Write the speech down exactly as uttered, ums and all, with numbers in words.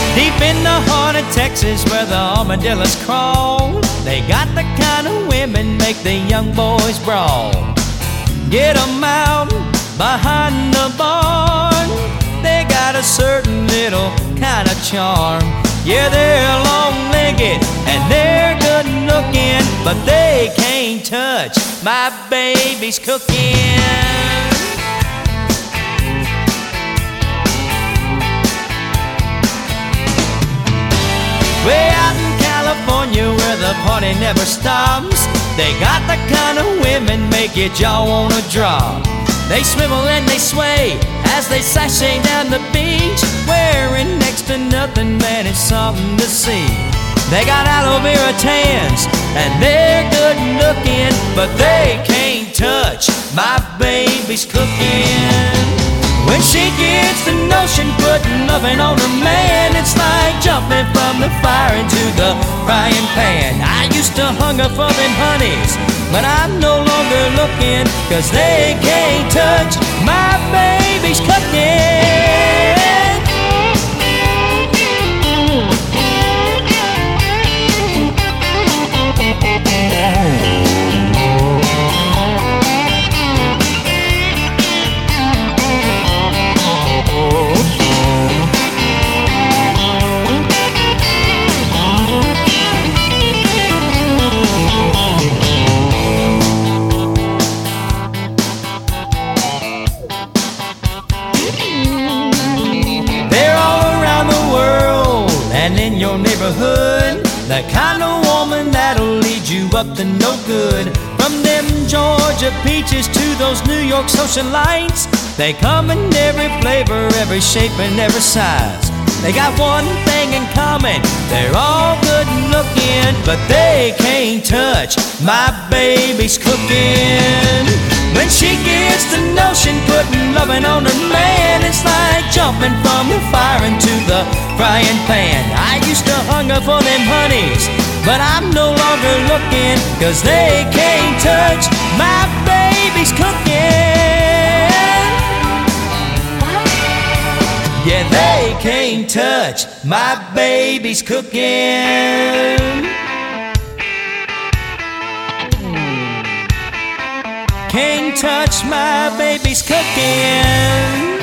Deep in the heart of Texas where the armadillos crawl, they got the kind of women make the young boys brawl. Get 'em out behind the barn, they got a certain little kind of charm. Yeah, they're long-legged and they're good-looking, but they can't touch my baby's cooking. Way out in California where the party never stops, they got the kind of women make your jaw wanna drop. They swivel and they sway as they sashay down the beach, wearing next to nothing, man, it's something to see. They got aloe vera tans and they're good looking, but they can't touch my baby's cooking. When she gets the notion putting loving on her man, it's like jumping from the fire into the frying pan. I used to hunger for them honeys, but I'm no longer looking, 'cause they can't touch my baby's cooking. In your neighborhood, the kind of woman that'll lead you up to no good. From them Georgia peaches to those New York socialites, they come in every flavor, every shape and every size. They got one thing in common, they're all good looking, but they can't touch my baby's cooking. When she gets the notion putting loving on her man, it's like jumping from the fire into the frying pan. I used to hunger for them honeys, but I'm no longer looking, 'cause they can't touch my baby's cooking. Yeah, they can't touch my baby's cooking. Can't touch my baby's cooking.